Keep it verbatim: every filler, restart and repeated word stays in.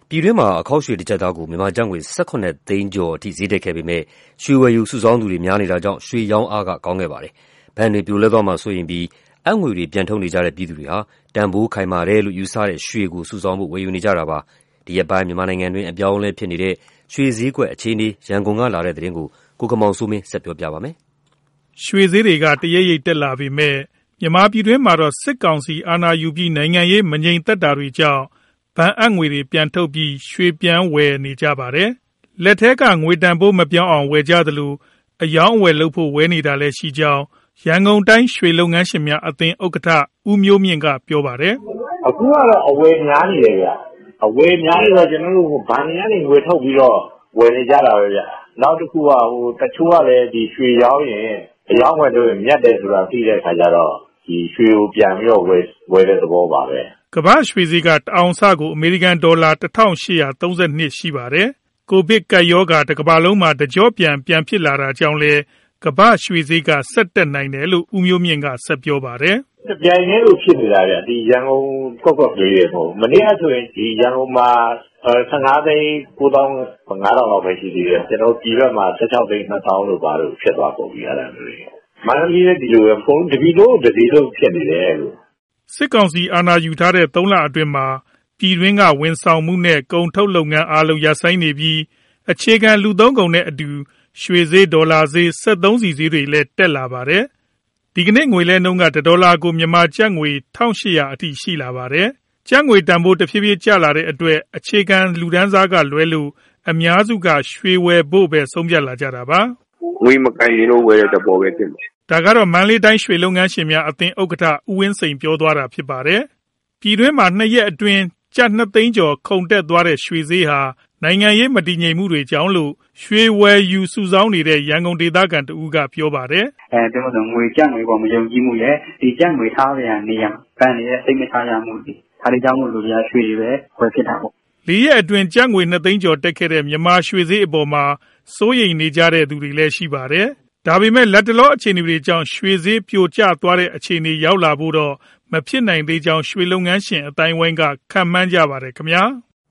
ပြည်တွင်းမှာအခောက်ရွှေတစ်ကျပ်သားကိုမြန်မာကျပ်ငွေ၁၈သိန်းကျော်အထိဈေးတက်ခဲ့ပေမဲ့ရွှေဝယ်ယူစုဆောင်းသူတွေများနေတာကြောင့်ရွှေရောင်းအားကကောင်းခဲ့ပါတယ်။ဘဏ်တွေပြိုလဲသွားမှာစိုးရိမ်ပြီးအပ်ငွေတွေပြန်ထုတ်နေကြတဲ့ပြည်သူတွေဟာတန်ဖိုးခိုင်မာတယ်လို့ယူဆတဲ့ရွှေကိုစုဆောင်းဖို့ဝယ်ယူနေကြတာပါ။ဒီရက်ပိုင်းမြန်မာနိုင်ငံတွင်းအပြောင်းအလဲဖြစ်နေတဲ့ရွှေဈေးကွက်အခြေအနေရန်ကုန်ကလာတဲ့သတင်းကိုကိုကမောင်စိုးမင်းဆက်ပြောပြပါမယ်။ရွှေဈေးတွေကတရိပ်ရိပ်တက်လာပေမဲ့မြန်မာပြည်တွင်းမှာတော့စစ်ကောင်စီအာဏာယူပြီးနိုင်ငံရေးမငြိမ်သက်တာတွေကြောင့်ဘဏ်အပ်ငွေတွေပြန်ထုတ်ပြီးရွှေပြန်ဝယ်နေကြပါတယ်။လက်ထဲကငွေတန်ဖိုးမပြောင်းအောင်ဝယ်ကြသလိုအယောင်းအဝယ်လုပ်ဖို့ဝယ်နေတာလည်းရှိကြောင်းရန်ကုန်တိုင်းရွှေလုပ်ငန်းရှင်များအသင်းဥက္ကဋ္ဌဦးမျိုးမြင့်ကပြောပါတယ်။အခုကတော့အဝယ်များနေတယ်ဗျ။အဝယ်များနေတော့ကျွန်တော်တို့ဘဏ်တွေကနေငွေထုတ်ပြီးတော့ဝယ်နေကြတာပဲဗျ။နောက်တစ်ခုကဟိုတချို့ကလည်းဒီရွှေရောင်းရင်အယောင်းဝယ်လို့မြတ်တယ်ဆိုတာသိတဲ့အခါကျတော့ဒီရွှေကိုပြန်ပြီးတော့ဝယ်ဝယ်တဲ့သဘောပါပဲ။ကမ္ဘာရွှေဈေးကတအောင်စကိုအမေရိကန်ဒေါ်လာတစ်ထောင်ရှစ်ရာသုံးဆယ်နှစ်ရှိပါတယ်။ကိုဗစ်ကပ်ရောဂါတစ်ကမ္ဘာလုံးမှာတကြောပြန်ပြန်ဖြစ်လာတာကြောင့်လေကမ္ဘာရွှေဈေးကဆက်တက်နိုင်တယ်လို့ဦးမျိုးမြင့်ကဆက်ပြောပါတယ်။ပြိုင်နေလို့ဖြစ်နေတာဗျဒီရန်ကုန်ကော့ကော့လေးတွေပေါ့မနေ့ကဆိုရင်ဒီရန်ကုန်မှာဆယ်ငါးသိန်းကိုးသောင်းငါးထောင်လောက်ပဲရှိသေးတယ်ကျွန်တော်ပြည်ဘက်မှာဆယ်ခြောက်သိန်းနှစ်သောင်းလို့ပါလို့ဖြစ်သွားပုံပြီးရတာမျိုးမန္တလေးလည်းဒီလိုပဲဖုန်းတပီလို့တပီလို့ဖြစ်နေတယ်လို့စစ်ကောင်စီအာဏာယူထားတဲ့သုံးလအတွင်းမှာပြည်တွင်းကဝန်ဆောင်မှုနဲ့ကုန်ထုတ်လုပ်ငန်းအားလုံးရပ်ဆိုင်းနေပြီးအခြေခံလူသုံးကုန်နဲ့အတူရွှေဈေးဒေါ်လာဈေးစက်သုံးဆီဈေးတွေလည်းတက်လာပါတယ်။ဒီကနေ့ငွေလဲနှုန်းကဒေါ်လာကိုမြန်မာကျပ်ငွေ၁၈၀၀အထိရှိလာပါတယ်။ကျပ်ငွေတန်ဖိုးတဖြည်းဖြည်းကျလာတဲ့အတွက်အခြေခံလူတန်းစားကလွဲလို့အများစုကရွှေဝယ်ဖို့ပဲဆုံးဖြတ်လာကြတာပါ။ငွေမကိုင်ရင်တော့ဝယ်တဲ့ပေါ်ပဲဖြစ်တယ်။ဒါကတော့မန္တလေးတိုင်းရွှေလုပ်ငန်းရှင်များအသင်းဥက္ကဋ္ဌဦးဝင်းစိန်ပြောသွားတာဖြစ်ပါတယ်။ပြည်တွင်းမှာနှစ်ရက်အတွင်းကျပ်နှစ်သိန်းကျော်ခုန်တက်သွားတဲ့ရွှေဈေးဟာနိုင်ငံရေးမတည်ငြိမ်မှုတွေကြောင့်လို့ရွှေဝယ်ယူစုဆောင်းနေတဲ့ရန်ကုန်ဒေသခံတဦးကပြောပါတယ်။အဲဒါဆိုငွေကျပ်ငွေပေါ်မယုံကြည်မှုရဲ့ဒီကျပ်ငွေထားရတဲ့နေရာဘဏ်ရဲ့စိတ်မချရမှုတွေဒါတွေကြောင့်လို့လူတွေကရွှေတွေပဲဝယ်ဖြစ်တာပေါ့။လေးရက်အတွင်းကျပ်ငွေနှစ်သိန်းကျော်တက်ခဲ့တဲ့မြန်မာရွှေဈေးအပေါ်မှာစိုးရိမ်နေကြတဲ့သူတွေလည်းရှိပါတယ်။ဒါပေမဲ့လက်တလောအခြေအနေတွေကြောင့်ရွှေဈေးပြိုကျသွားတဲ့အခြေအနေရောက်လာဖို့တော့မဖြစ်နိုင်သေးကြောင်းရွှေလုပ်ငန်းရှင်အတိုင်းဝိုင်းကခန့်မှန်းကြပါတယ်ခင်ဗျာ။